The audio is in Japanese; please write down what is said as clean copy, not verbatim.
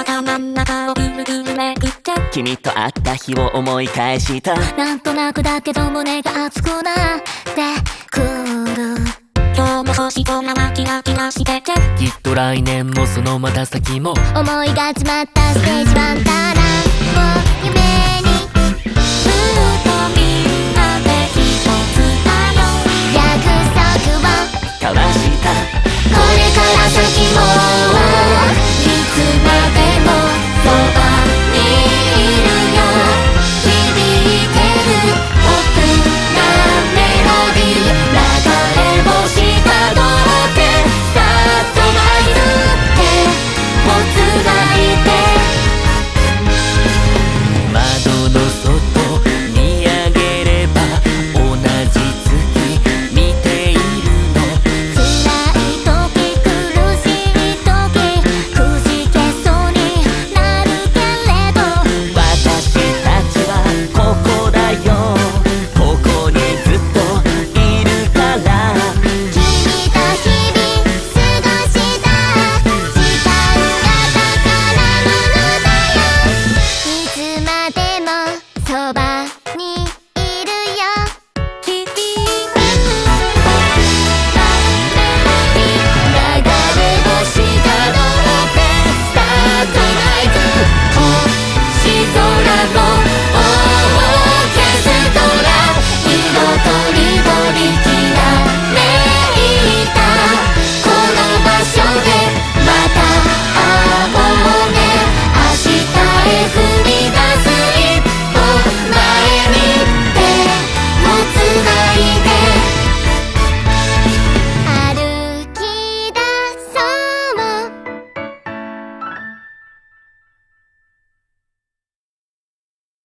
頭ん中をぐるぐるめぐって君と会った日を思い返した。 なんとなくだけど胸が熱くなってくる。今日も星空はキラキラしてて、 きっと来年もそのまた先も思いが詰まったステージワンタラを夢にずっとみんなで一つだよ。約束を交わした。 これから先も